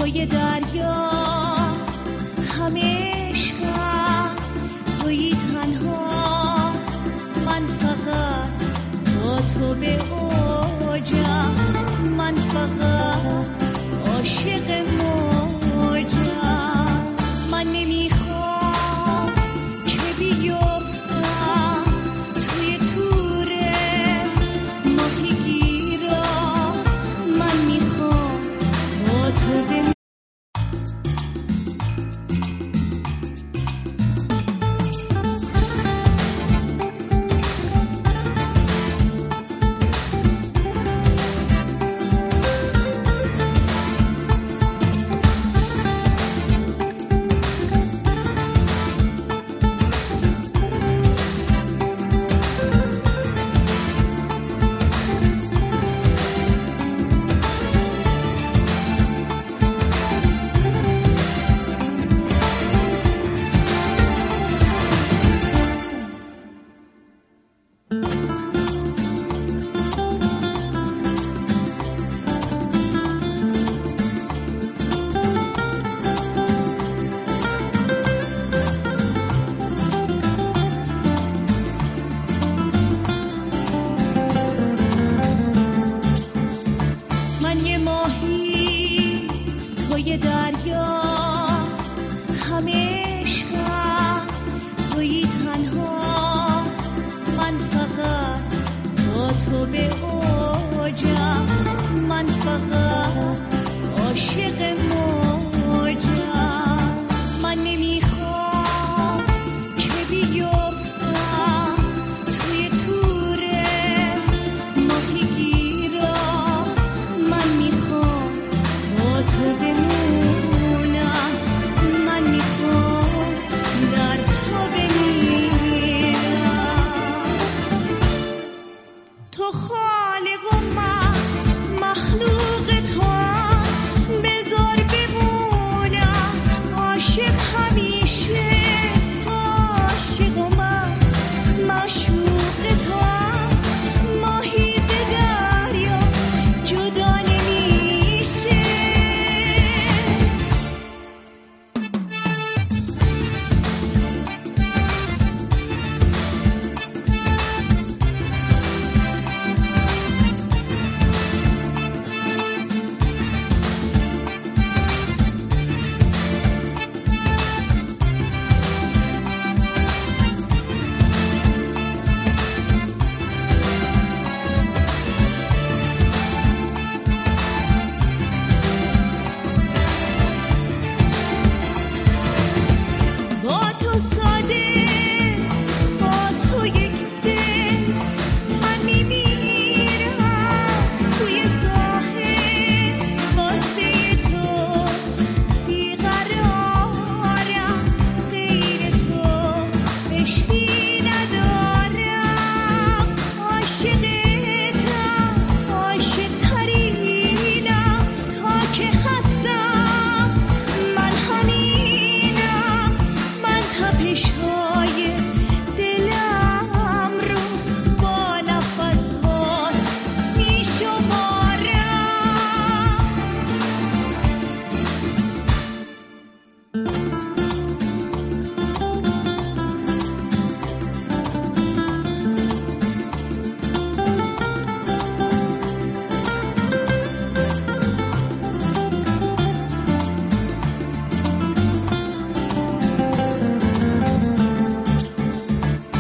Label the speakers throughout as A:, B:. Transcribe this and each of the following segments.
A: توی دریا همه عشقم، توی تنها من فقط با تو به اوجم، من فقط عاشق موجم. من نمیخوام که بیفتم توی توره ماهیگیرا، من میخوام با تو به توی دریا همه عشقم، توی تنها من فقط با تو به اوجم، من فقط عاشق موجم. من نمیخوام که بیفتم توی توره ماهیگیرا، من میخوام با تو بمونم، من میخوام در تو بمیرم. تو خالق و من مخلوق تو هم، بذار بمونم عاشق همیشه، عاشق و من معشوق تو هم، ماهی به دریا جدا نمیشه.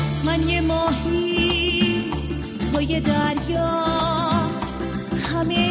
A: توی دریا همه